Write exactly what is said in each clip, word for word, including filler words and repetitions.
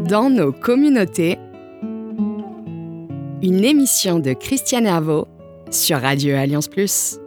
Dans nos communautés, une émission de Christiane Herveau sur Radio Alliance Plus.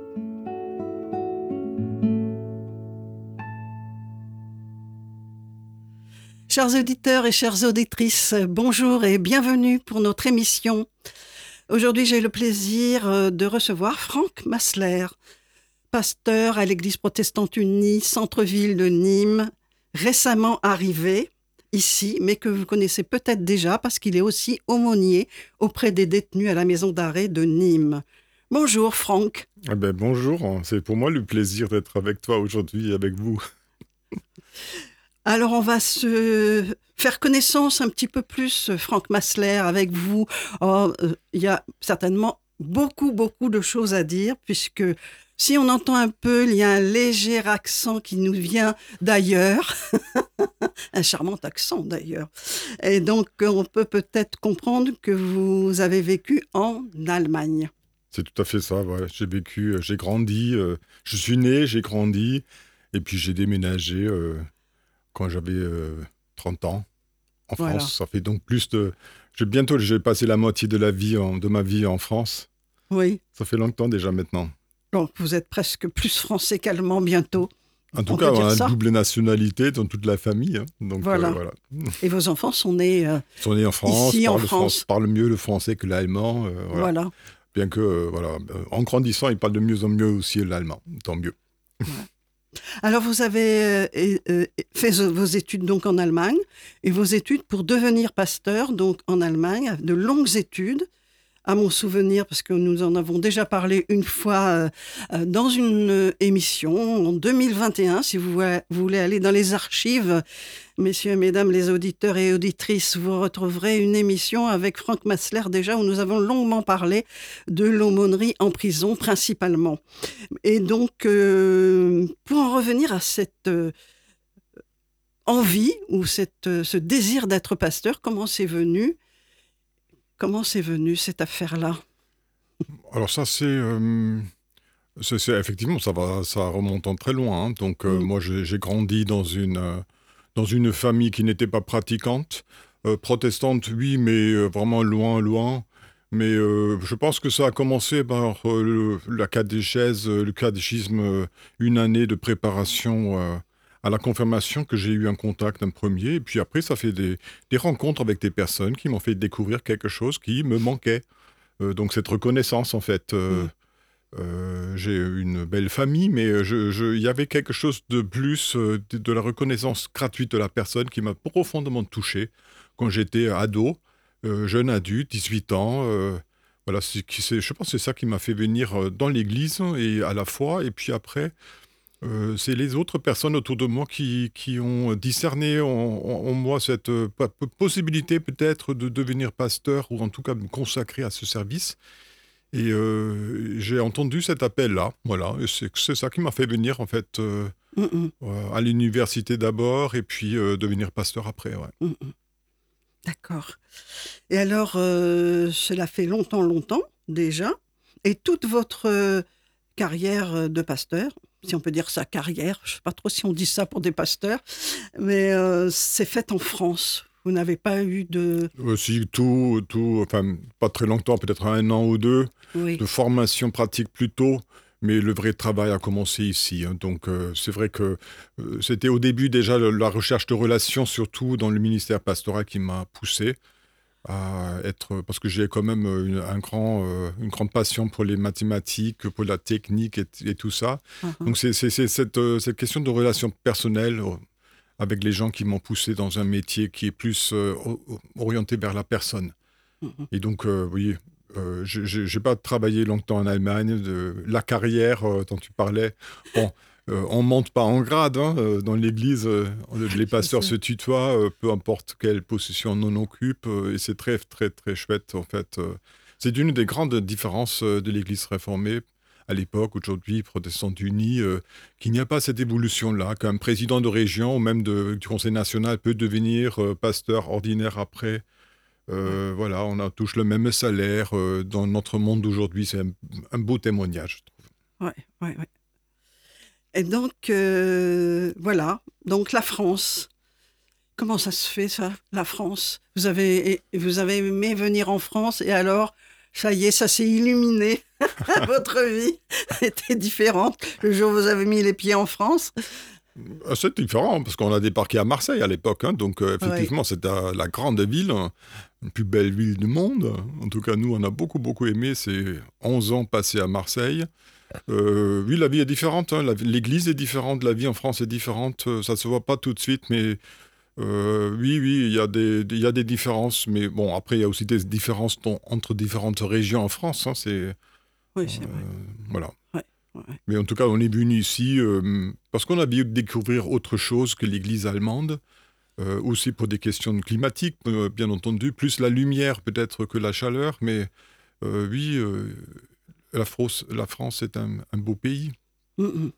Chers auditeurs et chères auditrices, bonjour et bienvenue pour notre émission. Aujourd'hui, j'ai le plaisir de recevoir Franck Massler, pasteur à l'Église protestante unie, centre-ville de Nîmes, récemment arrivé ici, mais que vous connaissez peut-être déjà parce qu'il est aussi aumônier auprès des détenus à la maison d'arrêt de Nîmes. Bonjour Franck. Eh ben, bonjour, c'est pour moi le plaisir d'être avec toi aujourd'hui et avec vous. Alors on va se faire connaissance un petit peu plus, Franck Massler, avec vous. Oh, euh, il y a certainement beaucoup, beaucoup de choses à dire, puisque si on entend un peu, il y a un léger accent qui nous vient d'ailleurs. Un charmant accent d'ailleurs. Et donc on peut peut-être comprendre que vous avez vécu en Allemagne. C'est tout à fait ça, ouais. J'ai vécu, j'ai grandi, euh, je suis né, j'ai grandi, et puis j'ai déménagé euh, quand j'avais euh, trente ans en Voilà. France. Ça fait donc plus de... J'ai, bientôt, j'ai passé la moitié de, la vie en, de ma vie en France. Oui. Ça fait longtemps déjà maintenant. Donc vous êtes presque plus français qu'allemand bientôt. En tout On cas, peut on dire a ça. une double nationalité dans toute la famille. Hein. Donc, Voilà. euh, voilà. Et vos enfants sont nés euh, Ils sont nés en France, ici en parlent, France. France, parlent mieux le français que l'allemand. Euh, voilà. Voilà. Bien que, euh, voilà, euh, en grandissant, ils parlent de mieux en mieux aussi l'allemand. Tant mieux. Alors vous avez euh, euh, fait vos études donc en Allemagne et vos études pour devenir pasteur donc en Allemagne, de longues études. À mon souvenir, parce que nous en avons déjà parlé une fois euh, dans une euh, émission en deux mille vingt et un. Si vous, vous voulez aller dans les archives, messieurs et mesdames les auditeurs et auditrices, vous retrouverez une émission avec Franck Massler déjà où nous avons longuement parlé de l'aumônerie en prison principalement. Et donc, euh, pour en revenir à cette euh, envie ou cette, euh, ce désir d'être pasteur, comment c'est venu ? Comment c'est venu cette affaire-là ? Alors ça, c'est, euh, c'est, c'est effectivement, ça va, ça remonte en très loin. Hein. Donc euh, Mm. moi, j'ai, j'ai grandi dans une euh, dans une famille qui n'était pas pratiquante, euh, protestante, oui, mais euh, vraiment loin, loin. Mais euh, je pense que ça a commencé par euh, le, la catéchèse, euh, le catéchisme, euh, une année de préparation euh, à la confirmation que j'ai eu un contact un premier. Et puis après, ça fait des, des rencontres avec des personnes qui m'ont fait découvrir quelque chose qui me manquait. Euh, donc cette reconnaissance, en fait. Euh, Mmh. euh, j'ai une belle famille, mais je, je, il y avait quelque chose de plus, euh, de, de la reconnaissance gratuite de la personne qui m'a profondément touché quand j'étais ado, euh, jeune adulte, dix-huit ans. Euh, voilà, c'est, c'est, je pense que c'est ça qui m'a fait venir dans l'église et à la foi. Et puis après, euh, c'est les autres personnes autour de moi qui, qui ont discerné en, en- en moi cette euh, pa- possibilité peut-être de devenir pasteur ou en tout cas de me consacrer à ce service. Et euh, j'ai entendu cet appel-là, voilà, et c'est, c'est ça qui m'a fait venir en fait euh, Mmh mh. euh, à l'université d'abord et puis euh, devenir pasteur après. Ouais. Mmh mh. D'accord. Et alors, euh, cela fait longtemps, longtemps déjà. Et toute votre euh, carrière de pasteur, si on peut dire ça, carrière, je ne sais pas trop si on dit ça pour des pasteurs, mais euh, c'est fait en France. Vous n'avez pas eu de... Aussi tout, tout, enfin pas très longtemps, peut-être un an ou deux, Oui. de formation pratique plus tôt, mais le vrai travail a commencé ici. Hein. Donc euh, c'est vrai que euh, c'était au début déjà le- la recherche de relations, surtout dans le ministère pastoral, qui m'a poussé à être, parce que j'ai quand même une, un grand, euh, une grande passion pour les mathématiques, pour la technique et, et tout ça. Uh-huh. Donc c'est, c'est, c'est cette, euh, cette question de relations personnelles euh, avec les gens qui m'ont poussé dans un métier qui est plus euh, o- orienté vers la personne. Mhm. Et donc, euh, oui, euh, je n'ai pas travaillé longtemps en Allemagne. De, la carrière euh, dont tu parlais, bon, euh, on ne monte pas en grade. Hein, euh, dans l'église, euh, les pasteurs ça. se tutoient, euh, peu importe quelle position on en occupe. Euh, et c'est très, très, très chouette, en fait. Euh, c'est une des grandes différences euh, de l'église réformée à l'époque, aujourd'hui, protestante unie, euh, qu'il n'y a pas cette évolution-là, qu'un président de région ou même de, du Conseil national peut devenir euh, pasteur ordinaire après. Euh, voilà, on a, touche le même salaire. Euh, dans notre monde d'aujourd'hui, c'est un, un beau témoignage, je trouve. Ouais, ouais, ouais. Et donc, euh, voilà, donc la France. comment ça se fait, ça, la France? Vous avez, vous avez aimé venir en France et alors, ça y est, ça s'est illuminé. Votre vie était différente le jour où vous avez mis les pieds en France. Ah, c'est différent, parce qu'on a débarqué à Marseille à l'époque, hein, donc euh, effectivement, oui. C'était euh, la grande ville, une plus belle ville du monde. En tout cas, nous, on a beaucoup, beaucoup aimé ces onze ans passés à Marseille. Euh, oui, la vie est différente, hein, la, l'église est différente, la vie en France est différente, ça ne se voit pas tout de suite, mais euh, oui, oui, il y a des, il y a des différences, mais bon, après, il y a aussi des différences ton, entre différentes régions en France, hein, c'est... Oui, c'est euh, vrai. Voilà. Ouais. Ouais. Mais en tout cas, on est venu ici euh, parce qu'on a voulu découvrir autre chose que l'église allemande, euh, aussi pour des questions climatiques, euh, bien entendu, plus la lumière peut-être que la chaleur, mais euh, oui, euh, la, France, la France est un, un beau pays. Mm-mm.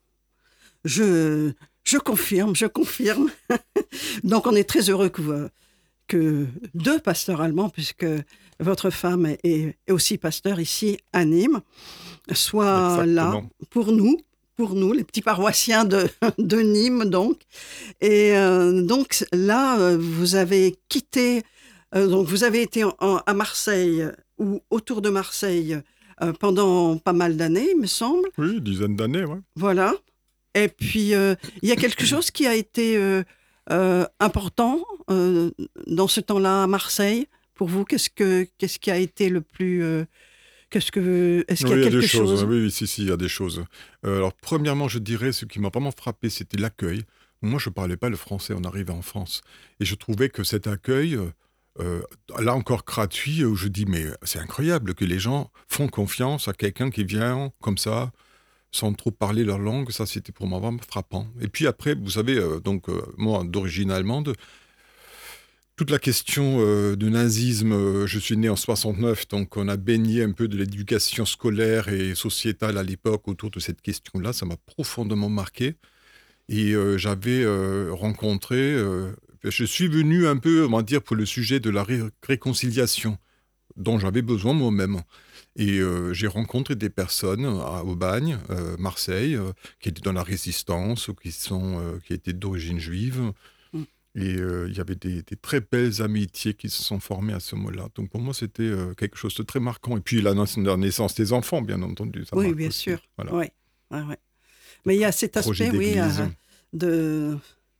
Je, je confirme, je confirme. Donc, on est très heureux que, vous, que deux pasteurs allemands, puisque votre femme est, est aussi pasteur ici à Nîmes, soit là pour nous, pour nous, les petits paroissiens de, de Nîmes, donc. Et euh, donc là, euh, vous avez quitté, euh, donc vous avez été en, en, à Marseille ou autour de Marseille euh, pendant pas mal d'années, il me semble. Oui, une dizaine d'années, oui. Voilà. Et puis, euh, il y a quelque chose qui a été euh, euh, important euh, dans ce temps-là à Marseille. Pour vous, qu'est-ce, que, qu'est-ce qui a été le plus... Euh, Qu'est-ce que, est-ce qu'il oui, y a quelque des chose, choses Oui, oui, si, si, il y a des choses. Euh, alors, premièrement, je dirais, ce qui m'a vraiment frappé, c'était l'accueil. Moi, je ne parlais pas le français, on arrivait en France. Et je trouvais que cet accueil, euh, là encore gratuit, où je dis, mais c'est incroyable que les gens font confiance à quelqu'un qui vient comme ça, sans trop parler leur langue. Ça, c'était pour moi vraiment frappant. Et puis après, vous savez, euh, donc, euh, moi, d'origine allemande, toute la question euh, du nazisme, euh, je suis né en soixante-neuf, donc on a baigné un peu de l'éducation scolaire et sociétale à l'époque autour de cette question-là. Ça m'a profondément marqué. Et euh, j'avais euh, rencontré... Euh, je suis venu un peu, on va dire, pour le sujet de la ré- réconciliation, dont j'avais besoin moi-même. Et euh, j'ai rencontré des personnes à Aubagne, euh, Marseille, euh, qui étaient dans la résistance ou qui, sont, euh, qui étaient d'origine juive. Et euh, il y avait des, des très belles amitiés qui se sont formées à ce moment-là. Donc pour moi, c'était euh, quelque chose de très marquant. Et puis la, la naissance des enfants, bien entendu. Ça oui, bien aussi. sûr. Voilà. Oui. Ouais, ouais. Mais il y a cet aspect, oui, euh, de,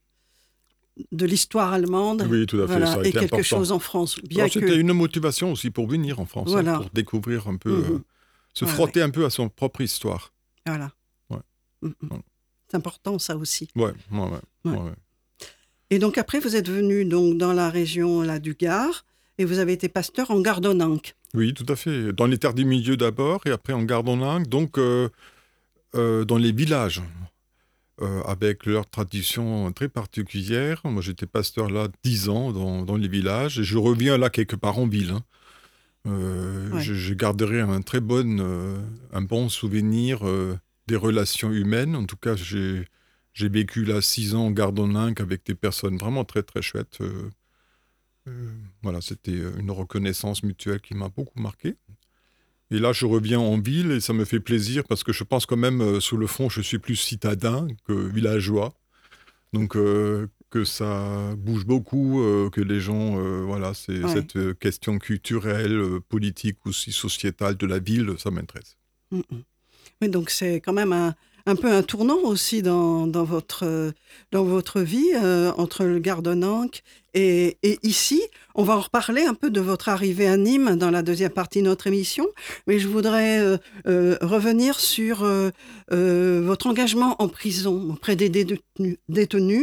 de l'histoire allemande. Oui, tout à fait. Voilà, ça a et été quelque important. chose en France. Bien Alors, que... C'était une motivation aussi pour venir en France, voilà. hein, pour découvrir un peu, mm-hmm. euh, se ouais, frotter ouais. un peu à son propre histoire. Voilà. Ouais. Mm-hmm. Ouais. C'est important, ça aussi. Ouais, ouais, ouais. ouais. ouais, ouais. Et donc après, vous êtes venu donc, dans la région là, du Gard et vous avez été pasteur en Gardonninque. Oui, tout à fait. Dans les terres du milieu d'abord et après en Gardonninque, donc euh, euh, dans les villages, euh, avec leurs traditions très particulières. Moi, j'étais pasteur là dix ans dans, dans les villages et je reviens là quelque part en ville. Hein. Euh, ouais. je, je garderai un très bon, euh, un bon souvenir euh, des relations humaines. En tout cas, j'ai... J'ai vécu là six ans en Gardonninque avec des personnes vraiment très très chouettes. Euh, euh, voilà, c'était une reconnaissance mutuelle qui m'a beaucoup marqué. Et là, je reviens en ville et ça me fait plaisir parce que je pense quand même, euh, sous le fond, je suis plus citadin que villageois. Donc, euh, que ça bouge beaucoup, euh, que les gens, euh, voilà, c'est ouais. cette euh, question culturelle, euh, politique aussi sociétale de la ville, ça m'intéresse. Mmh. Oui, donc c'est quand même un... un peu un tournant aussi dans, dans, votre, dans votre vie, euh, entre le Gardonninque et, et ici. On va en reparler un peu de votre arrivée à Nîmes dans la deuxième partie de notre émission, mais je voudrais euh, euh, revenir sur euh, euh, votre engagement en prison auprès des détenus. détenus.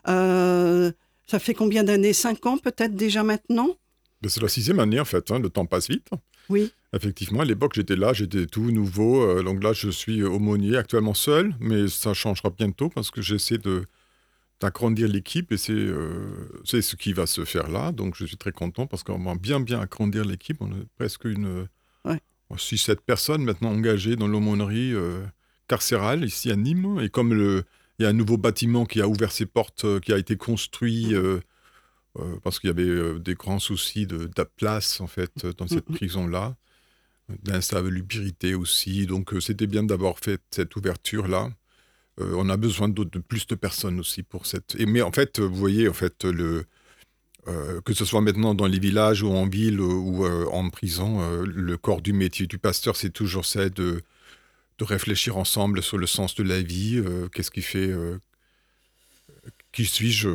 Euh, ça fait combien d'années? Cinq ans peut-être déjà maintenant? C'est la sixième année en fait, hein, le temps passe vite. Oui. Effectivement, à l'époque, j'étais là, j'étais tout nouveau. Euh, donc là, je suis aumônier, actuellement seul, mais ça changera bientôt parce que j'essaie de, d'agrandir l'équipe et c'est, euh, c'est ce qui va se faire là. Donc, je suis très content parce qu'on va bien, bien agrandir l'équipe. On a presque une ouais. six sept personnes maintenant engagées dans l'aumônerie euh, carcérale ici à Nîmes. Et comme le, il y a un nouveau bâtiment qui a ouvert ses portes, euh, qui a été construit... Euh, euh, parce qu'il y avait euh, des grands soucis de, de place, en fait, dans cette prison-là. D'insalubrité aussi, donc euh, c'était bien d'avoir fait cette ouverture-là. Euh, on a besoin de, de plus de personnes aussi pour cette... Et, mais en fait, vous voyez, en fait, le, Euh, que ce soit maintenant dans les villages ou en ville ou euh, en prison, euh, le corps du métier du pasteur, c'est toujours ça de, de réfléchir ensemble sur le sens de la vie, euh, qu'est-ce qui fait, euh, qui suis-je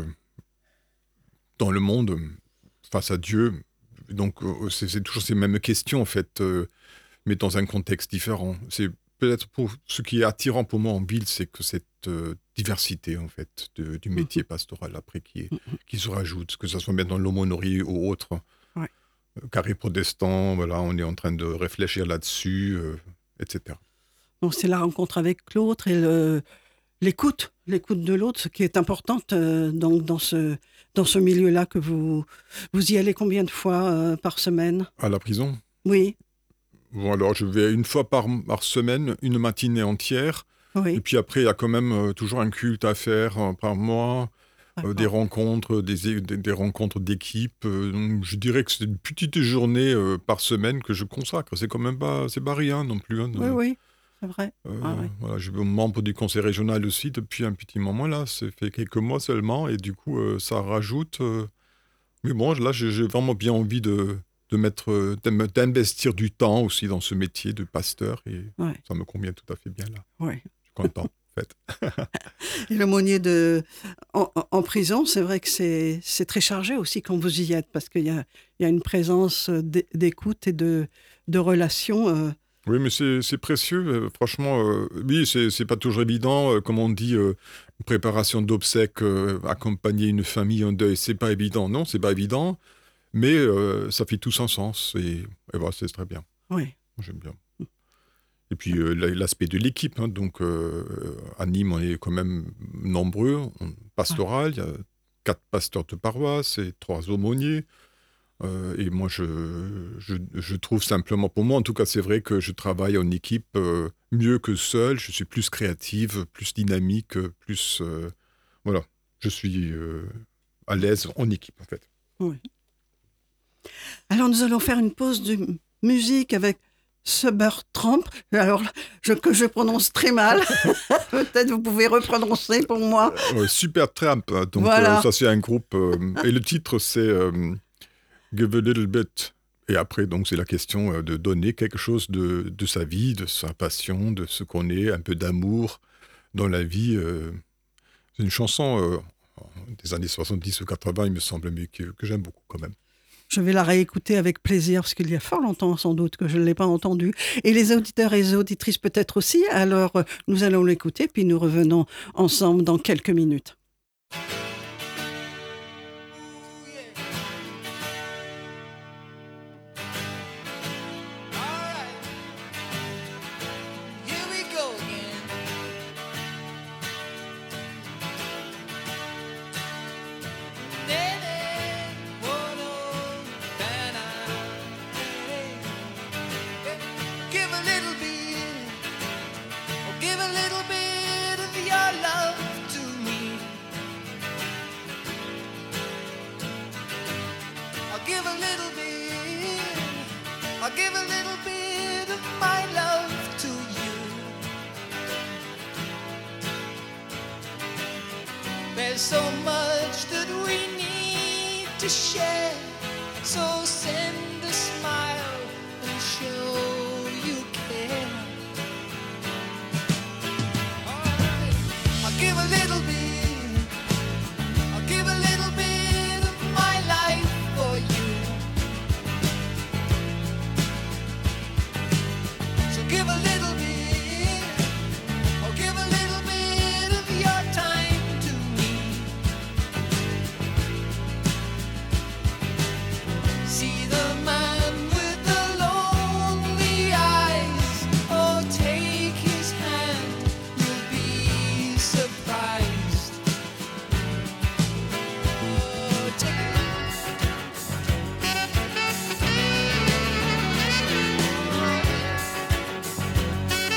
dans le monde face à Dieu. Donc euh, c'est, c'est toujours ces mêmes questions en fait, euh, mais dans un contexte différent. C'est peut-être pour ce qui est attirant pour moi en ville, c'est que cette euh, diversité en fait de, du métier pastoral après qui, est, qui se rajoute, que ce soit maintenant l'aumônerie ou autre. Ouais. Euh, carré protestant, voilà, on est en train de réfléchir là-dessus, euh, et cetera. Donc c'est la rencontre avec l'autre et le, l'écoute, l'écoute de l'autre, ce qui est importante euh, donc dans ce dans ce milieu-là que vous vous y allez combien de fois euh, par semaine? À la prison? Oui. Bon, alors je vais une fois par, par semaine, une matinée entière. Oui. Et puis après, il y a quand même euh, toujours un culte à faire euh, par mois, euh, des rencontres, des, des, des rencontres d'équipe. Euh, donc je dirais que c'est une petite journée euh, par semaine que je consacre. C'est quand même pas, c'est pas rien non plus. Hein, de, oui, oui, c'est vrai. Euh, ah, oui. Voilà, je suis membre du conseil régional aussi depuis un petit moment là. Ça fait quelques mois seulement et du coup, euh, ça rajoute. Euh, mais bon, là, j'ai, j'ai vraiment bien envie de de mettre, d'investir du temps aussi dans ce métier de pasteur et Ouais. ça me convient tout à fait bien là. Ouais. Je suis content, en fait. Et l'aumônier de en, en prison, c'est vrai que c'est c'est très chargé aussi quand vous y êtes parce qu'il y a il y a une présence d'écoute et de de relations. Euh... Oui, mais c'est, c'est précieux, euh, franchement. Euh, oui, c'est c'est pas toujours évident, euh, comme on dit, euh, préparation d'obsèques, euh, accompagner une famille en deuil, c'est pas évident. Non, c'est pas évident. Mais euh, ça fait tout son sens et, et voilà, c'est très bien. Oui. Moi, j'aime bien. Et puis euh, l'aspect de l'équipe, hein, donc euh, à Nîmes, on est quand même nombreux, on, pastoral, il y a quatre pasteurs de paroisse et trois aumôniers. Euh, et moi, je, je, je trouve simplement, pour moi en tout cas, c'est vrai que je travaille en équipe euh, mieux que seul, je suis plus créative, plus dynamique, plus... Euh, voilà, je suis euh, à l'aise en équipe en fait. Oui. Alors, nous allons faire une pause de musique avec Supertramp. Alors, je, que je prononce très mal. Peut-être vous pouvez reprononcer pour moi. Euh, Supertramp, donc voilà. euh, ça c'est un groupe. Euh, et le titre c'est euh, Give a Little Bit. Et après, donc, c'est la question euh, de donner quelque chose de, de sa vie, de sa passion, de ce qu'on est, un peu d'amour dans la vie. Euh, c'est une chanson euh, des années soixante-dix ou quatre-vingts, il me semble, mais que, que j'aime beaucoup quand même. Je vais la réécouter avec plaisir, parce qu'il y a fort longtemps, sans doute, que je ne l'ai pas entendue. Et les auditeurs et les auditrices peut-être aussi. Alors, nous allons l'écouter, puis nous revenons ensemble dans quelques minutes. There's so much that we need to share, so send a smile and show you care. All right. I'll give a little bit, I'll give a little bit of my life for you. So give a little bit, or give a little bit of your time. See the man with the lonely eyes. Oh, take his hand, you'll be surprised. Oh, take it.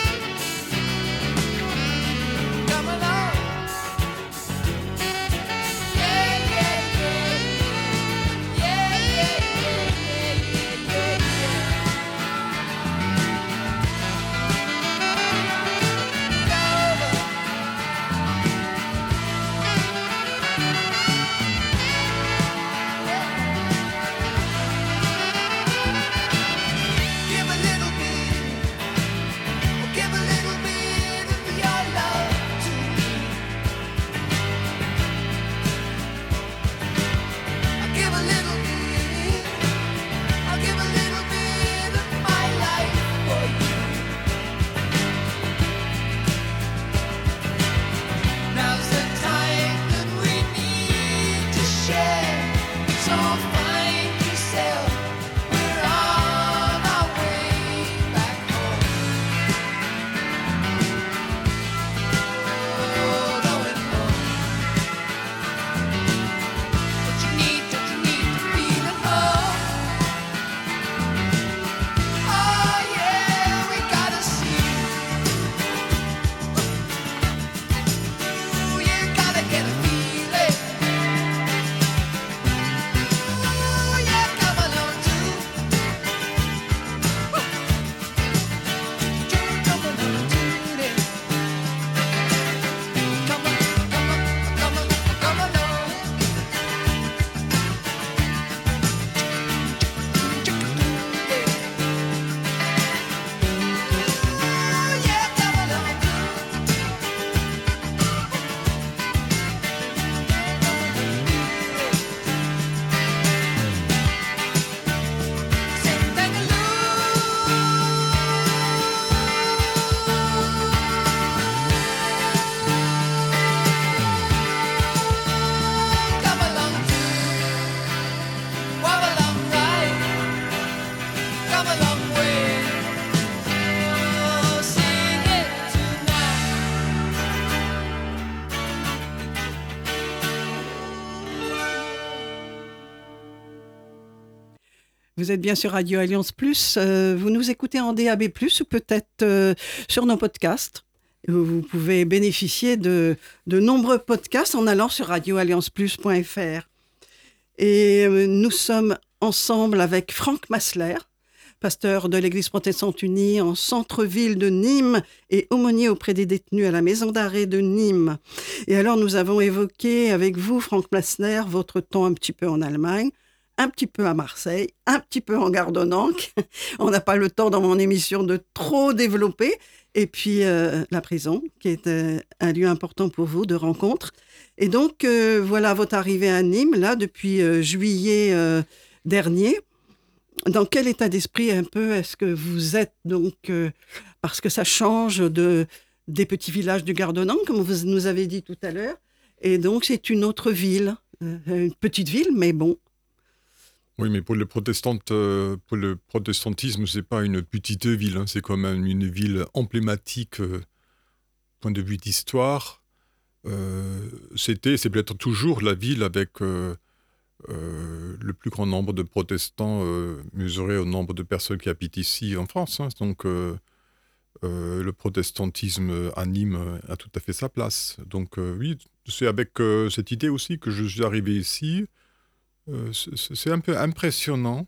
Vous êtes bien sur Radio Alliance Plus. Euh, vous nous écoutez en D A B plus, ou peut-être euh, sur nos podcasts. Vous pouvez bénéficier de, de nombreux podcasts en allant sur radio alliance plus point f r. Et euh, nous sommes ensemble avec Franck Massler, pasteur de l'Église protestante unie en centre-ville de Nîmes et aumônier auprès des détenus à la maison d'arrêt de Nîmes. Et alors, nous avons évoqué avec vous, Franck Massler, votre temps un petit peu en Allemagne, un petit peu à Marseille, un petit peu en Gardonanque. On n'a pas le temps dans mon émission de trop développer. Et puis, euh, la prison, qui est euh, un lieu important pour vous de rencontre. Et donc, euh, voilà votre arrivée à Nîmes, là, depuis euh, juillet euh, dernier. Dans quel état d'esprit un peu est-ce que vous êtes donc euh, parce que ça change de, des petits villages du Gardonanque, comme vous nous avez dit tout à l'heure. Et donc, c'est une autre ville, euh, une petite ville, mais bon. Oui, mais pour le, protestant, euh, pour le protestantisme, c'est pas une petite ville, hein, c'est quand même une ville emblématique, euh, point de vue d'histoire. Euh, c'était, c'est peut-être toujours la ville avec euh, euh, le plus grand nombre de protestants euh, mesuré au nombre de personnes qui habitent ici en France. Hein. Donc, euh, euh, le protestantisme à Nîmes a tout à fait sa place. Donc, euh, oui, c'est avec euh, cette idée aussi que je suis arrivé ici. Euh, c'est, c'est un peu impressionnant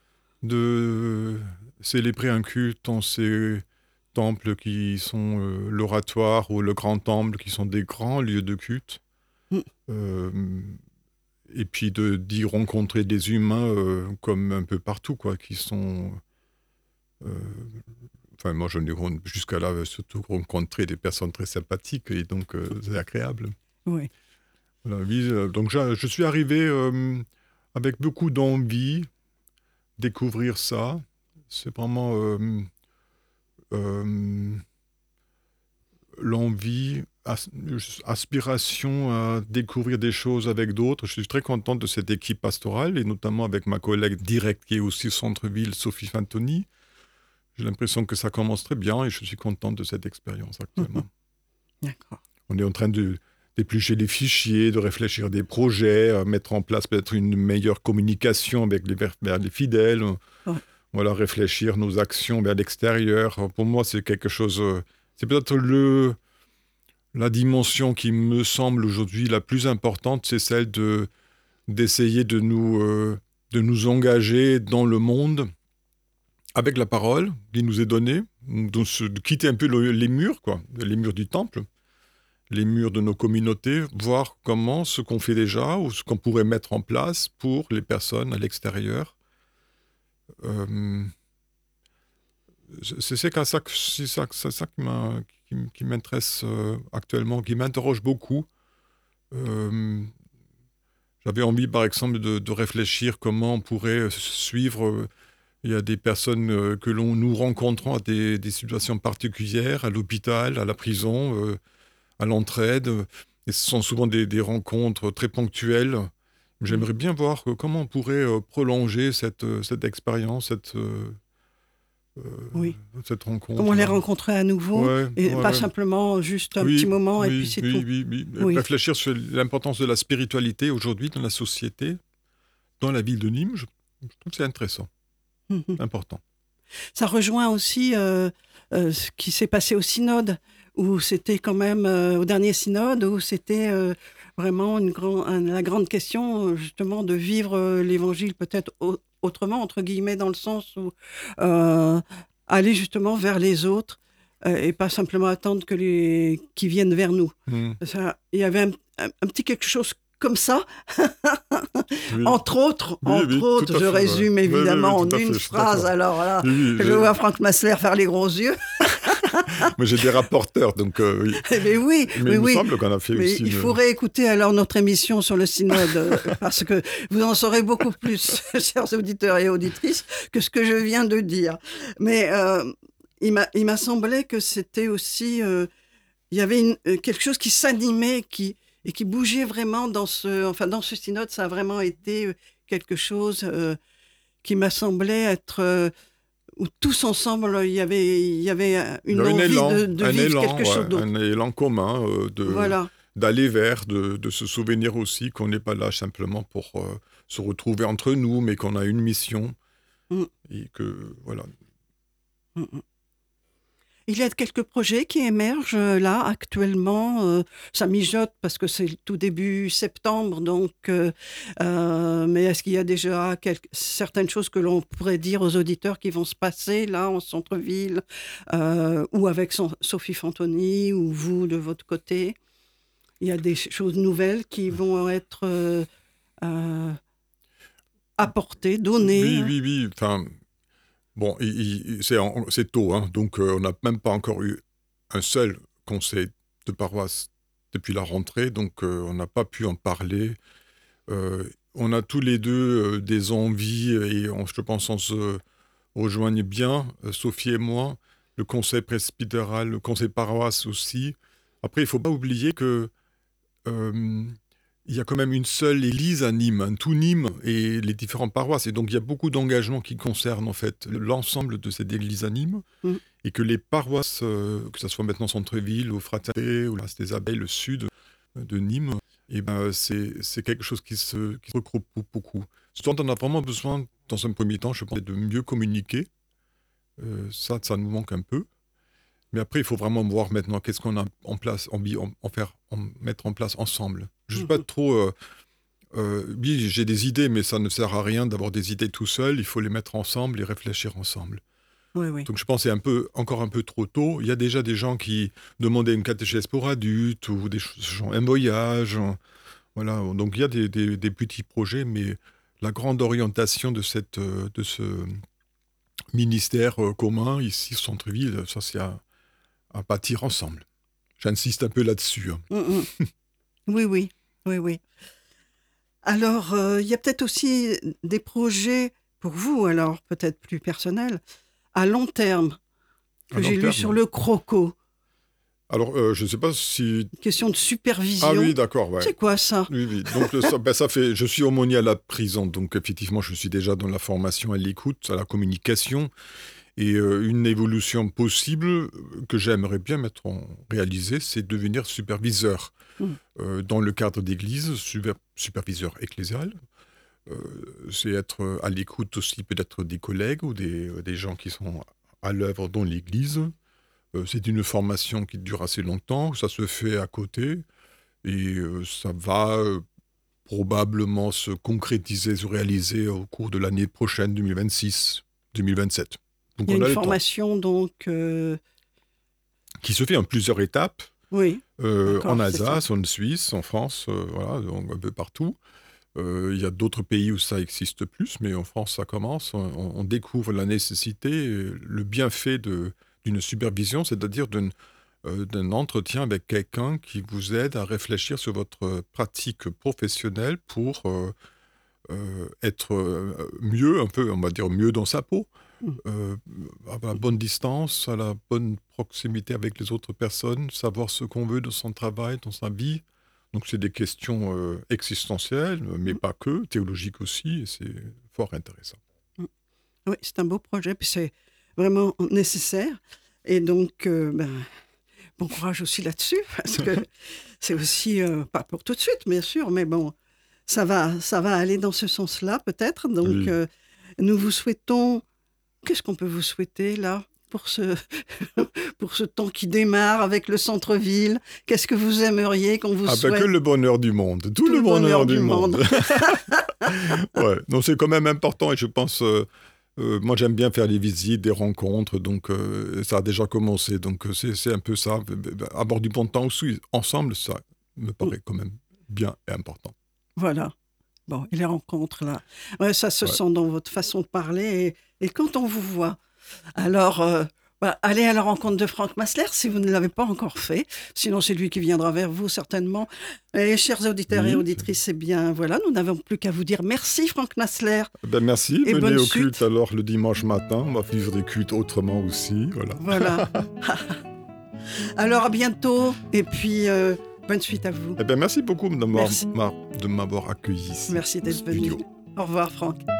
de célébrer un culte dans ces temples qui sont euh, l'oratoire ou le grand temple, qui sont des grands lieux de culte. Mm. Euh, et puis de, d'y rencontrer des humains euh, comme un peu partout, quoi, qui sont... Euh, enfin, moi, je n'ai jusqu'à là surtout rencontré des personnes très sympathiques, et donc euh, c'est agréable. Oui. Voilà, oui, euh, donc je, je suis arrivé... Euh, avec beaucoup d'envie, découvrir ça. C'est vraiment euh, euh, l'envie, as, aspiration à découvrir des choses avec d'autres. Je suis très content de cette équipe pastorale, et notamment avec ma collègue directe qui est aussi centre-ville, Sophie Fantoni. J'ai l'impression que ça commence très bien, et je suis content de cette expérience actuellement. Mmh. D'accord. On est en train de... d'éplucher des fichiers, de réfléchir des projets, euh, mettre en place peut-être une meilleure communication avec les, vers les fidèles, ouais. Voilà, réfléchir nos actions vers l'extérieur. Pour moi, c'est quelque chose... Euh, c'est peut-être le, la dimension qui me semble aujourd'hui la plus importante, c'est celle de, d'essayer de nous, euh, de nous engager dans le monde avec la parole qui nous est donnée, de, de quitter un peu le, les murs, quoi, les murs du temple, les murs de nos communautés, voir comment ce qu'on fait déjà ou ce qu'on pourrait mettre en place pour les personnes à l'extérieur. Euh, c'est, c'est, ça, c'est, ça, c'est ça qui, m'a, qui, qui m'intéresse euh, actuellement, qui m'interroge beaucoup. Euh, j'avais envie, par exemple, de, de réfléchir comment on pourrait suivre... Euh, il y a des personnes euh, que l'on, nous rencontrons à des, des situations particulières, à l'hôpital, à la prison... Euh, à l'entraide, et ce sont souvent des, des rencontres très ponctuelles. J'aimerais bien voir comment on pourrait euh, prolonger cette, cette expérience, cette, euh, oui. cette rencontre. Comment les rencontrer à nouveau, ouais, et ouais, pas ouais. simplement juste un oui, petit moment, oui, et puis c'est oui, tout. Oui, oui. Oui. Réfléchir sur l'importance de la spiritualité aujourd'hui dans la société, dans la ville de Nîmes, je, je trouve que c'est intéressant, mm-hmm. important. Ça rejoint aussi euh, euh, ce qui s'est passé au synode, où c'était quand même, euh, au dernier synode, où c'était euh, vraiment une grand, un, la grande question, justement, de vivre euh, l'évangile peut-être au, autrement, entre guillemets, dans le sens où euh, aller justement vers les autres euh, et pas simplement attendre que les, qu'ils viennent vers nous. Mmh. Ça, il y avait un, un, un petit quelque chose comme ça, oui. entre autres, oui, entre oui, autres, je fait, résume ouais. évidemment oui, oui, en une fait, phrase, alors là, oui, oui, je vois Franck Massler faire les gros yeux. Mais j'ai des rapporteurs, donc euh, oui. Mais oui, Mais oui, il me oui. semble qu'on a fait Mais aussi... il une... faut réécouter alors notre émission sur le synode, parce que vous en saurez beaucoup plus, chers auditeurs et auditrices, que ce que je viens de dire. Mais euh, il, m'a, il m'a semblé que c'était aussi... Euh, il y avait une, quelque chose qui s'animait, qui... et qui bougeait vraiment dans ce, enfin dans ce synode. Ça a vraiment été quelque chose euh, qui m'a semblé être, euh, où tous ensemble, il y avait, il y avait une envie élan, de, de vivre élan, quelque ouais, chose d'autre. Un élan commun, euh, de, voilà. d'aller vers, de, de se souvenir aussi qu'on n'est pas là simplement pour euh, se retrouver entre nous, mais qu'on a une mission Mm. Et que, voilà. Mm, mm. Il y a quelques projets qui émergent euh, là actuellement. euh, ça mijote parce que c'est le tout début septembre, donc. euh, euh, mais est-ce qu'il y a déjà quelque- certaines choses que l'on pourrait dire aux auditeurs qui vont se passer là en centre-ville, euh, ou avec son- Sophie Fantoni, ou vous de votre côté? Il y a des choses nouvelles qui vont être euh, euh, apportées, données. Oui, hein. oui, oui. Enfin, bon, il- il- c'est, en- c'est tôt, hein, donc euh, on n'a même pas encore eu un seul conseil de paroisse depuis la rentrée, donc euh, on n'a pas pu en parler. Euh, on a tous les deux euh, des envies et on, je pense on se rejoigne bien, euh, Sophie et moi, le conseil presbytéral, le conseil paroisse aussi. Après, il ne faut pas oublier que euh, il y a quand même une seule église à Nîmes, hein, tout Nîmes et les différentes paroisses. Et donc, il y a beaucoup d'engagements qui concernent en fait l'ensemble de cette église à Nîmes. Mm. Et que les paroisses, euh, que ce soit maintenant Centre-Ville, ou Fraternité, ou l'As des Abeilles, le sud de Nîmes, et ben, c'est, c'est quelque chose qui se, qui se regroupe beaucoup. Ce dont on a vraiment besoin, dans un premier temps, je pense, c'est de mieux communiquer. Euh, ça, ça nous manque un peu. Mais après, il faut vraiment voir maintenant qu'est-ce qu'on a en place, en, en, en faire, en mettre en place ensemble. Je ne suis pas trop... Euh, euh, oui, j'ai des idées, mais ça ne sert à rien d'avoir des idées tout seul. Il faut les mettre ensemble et réfléchir ensemble. Oui, oui. Donc je pense que c'est un peu, encore un peu trop tôt. Il y a déjà des gens qui demandaient une catéchèse pour adultes ou des gens, un voyage. Voilà. Donc il y a des, des, des petits projets, mais la grande orientation de, cette, de ce ministère commun ici, centre-ville, ça c'est à, à bâtir ensemble. J'insiste un peu là-dessus. Hein. Mm, mm. Oui, oui, oui, oui. Alors, euh, il y a peut-être aussi des projets pour vous, alors peut-être plus personnels, à long terme, que À j'ai long lu terme, sur oui. le Croco. Alors, euh, je ne sais pas si... Question de supervision. Ah oui, d'accord, ouais. C'est quoi ça? Oui, oui. Donc, le- ça, ben, ça fait... Je suis aumônier à la prison, donc effectivement, je suis déjà dans la formation à l'écoute, à la communication, et euh, une évolution possible que j'aimerais bien mettre en réaliser, c'est devenir superviseur. Mm. Euh, dans le cadre d'église, super- superviseur ecclésial. Euh, c'est être à l'écoute aussi peut-être des collègues ou des, des gens qui sont à l'œuvre dans l'église. Euh, c'est une formation qui dure assez longtemps, ça se fait à côté, et euh, ça va euh, probablement se concrétiser, se réaliser au cours de l'année prochaine, deux mille vingt-six deux mille vingt-sept. Donc Il y a on a une le temps. formation, donc... euh, Qui se fait en plusieurs étapes. Oui, Euh, D'accord, en c'est Alsace, en Suisse, en France, euh, voilà, donc un peu partout. Euh, Il y a d'autres pays où ça existe plus, mais en France, ça commence. On, on découvre la nécessité, euh, le bienfait de, d'une supervision, c'est-à-dire d'un, euh, d'un entretien avec quelqu'un qui vous aide à réfléchir sur votre pratique professionnelle pour euh, euh, être euh, mieux, un peu, on va dire mieux dans sa peau, Mm. euh, à la bonne distance, à la bonne proximité avec les autres personnes, savoir ce qu'on veut de son travail, dans sa vie. Donc c'est des questions euh, existentielles, mais Mm. pas que, théologiques aussi, et c'est fort intéressant. oui, c'est un beau projet, puis c'est vraiment nécessaire. Et donc, euh, ben, bon courage aussi là-dessus, parce que c'est aussi, euh, pas pour tout de suite, bien sûr, mais bon, ça va, ça va aller dans ce sens-là, peut-être. Donc, Oui. euh, nous vous souhaitons... Qu'est-ce qu'on peut vous souhaiter, là, pour ce, pour ce temps qui démarre avec le centre-ville? Qu'est-ce que vous aimeriez qu'on vous Ah ben souhaite? que le bonheur du monde, tout, le bonheur, du monde. Ouais, donc c'est quand même important, et je pense... euh, euh, moi, j'aime bien faire des visites, des rencontres, donc euh, ça a déjà commencé. Donc euh, c'est, c'est un peu ça. Avoir du bon temps aussi ensemble, ça me paraît quand même bien et important. Voilà. Bon, et les rencontres, là. Ouais, ça se Ouais. sent dans votre façon de parler et, et quand on vous voit. Alors, euh, bah, allez à la rencontre de Franck Massler si vous ne l'avez pas encore fait. Sinon, c'est lui qui viendra vers vous, certainement. Et chers auditeurs Oui. et auditrices, eh bien, voilà, nous n'avons plus qu'à vous dire merci, Franck Massler. Ben merci, Et venez bonne au suite. culte alors le dimanche matin. On va vivre des cultes autrement aussi. Voilà. Voilà. Alors, à bientôt. Et puis, euh, bonne suite à vous. Eh ben merci beaucoup de m'avoir, Merci. m'a- de m'avoir accueilli ici. Merci au d'être venu. studio. Au revoir, Franck.